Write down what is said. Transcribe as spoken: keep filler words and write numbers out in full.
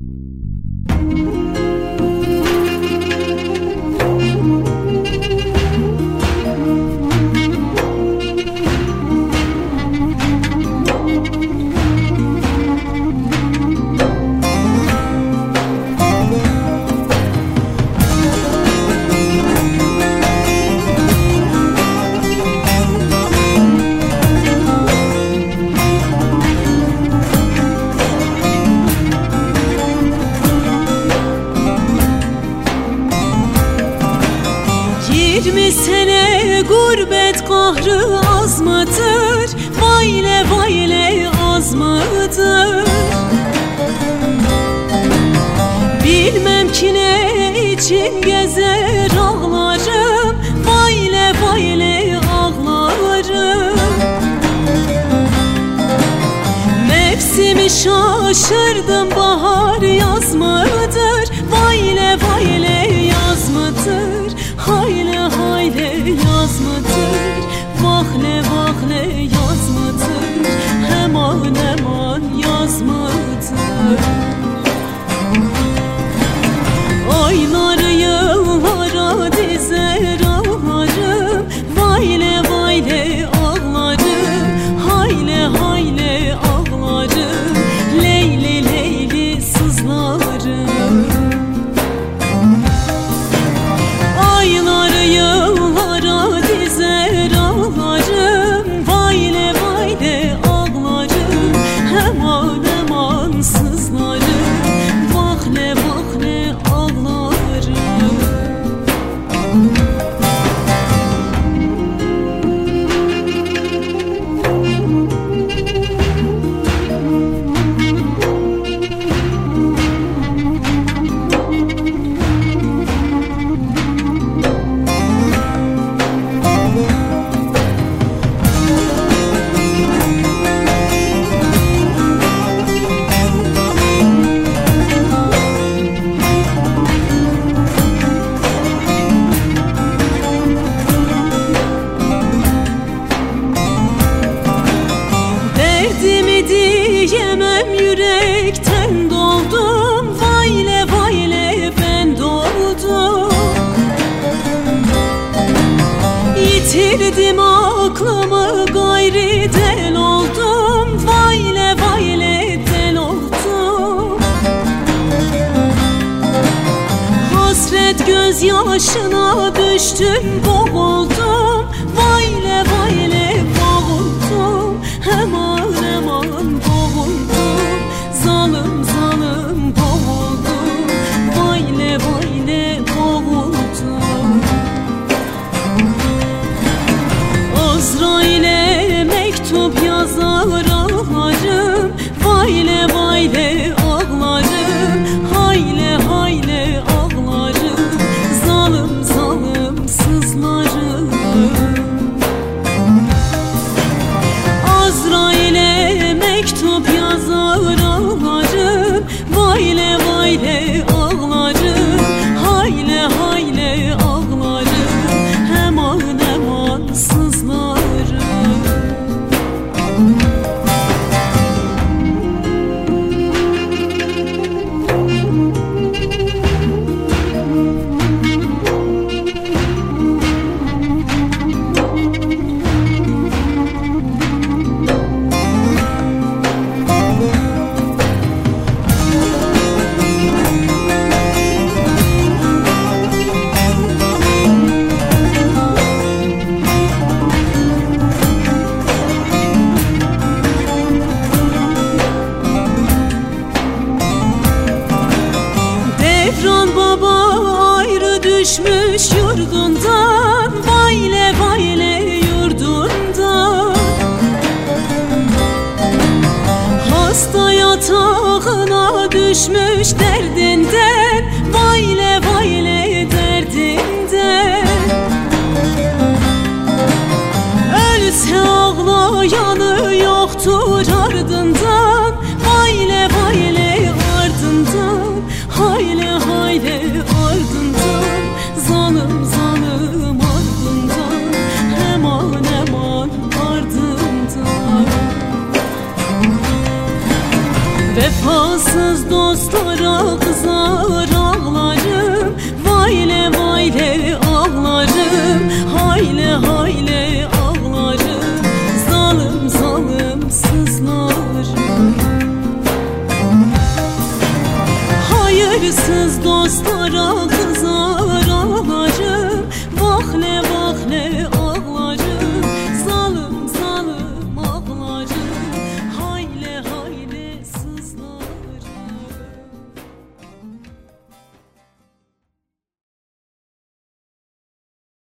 Yirmi sene gurbet kahrı az mıdır? Vayle vayle az mıdır? Bilmem ki ne için gezer ağlarım, vayle vayle ağlarım. Mevsimi şaşırdım, bahar yaz mıdır? Vayle vayle yaz mıdır? Hayle hayle yaz mıdır? Vahle vahle yaz mıdır? Heman heman yaz mıdır? Ayları yıllara dizer ağlarım, vayle vayle ağlarım, hayle hayle ağlarım, leyli leyli sızlarım. Ayları yıllara dizer ağlarım, vayle vayle ağlarım, heman heman sızlarım, vahle vahle ağlarım. Derdimi diyemem, yürekten doldum, vayle vayle ben doldum. Yitirdim aklımı, gayri del oldum, vayle vayle del oldum. Hasret gözyaşına düştüm, boğuldum, vayle vayle boğuldum, heman heman boğuldum, zalim zalim boğuldum, vayle vayle boğuldum. Azrail'e mektup yazar ağlarım, vayle vayle ağlarım, hayle hayle ağlarım, zalim zalim sızlarım. Azrail'e mektup yazar ağlarım, vayle vayle ağlarım, hayle hayle ağlarım, heman heman sızlarım. Devran baba ayrı düşmüş yurdundan, vayle vayle yurdundan. Hasta yatağına düşmüş derdinden, vayle vayle derdinden. Ölse ağlayanı yoktur ardından, vayle vayle ardından, hayle hayle ardından, zalim zalim ardından, heman heman ardından. Vefasız dost qara qızara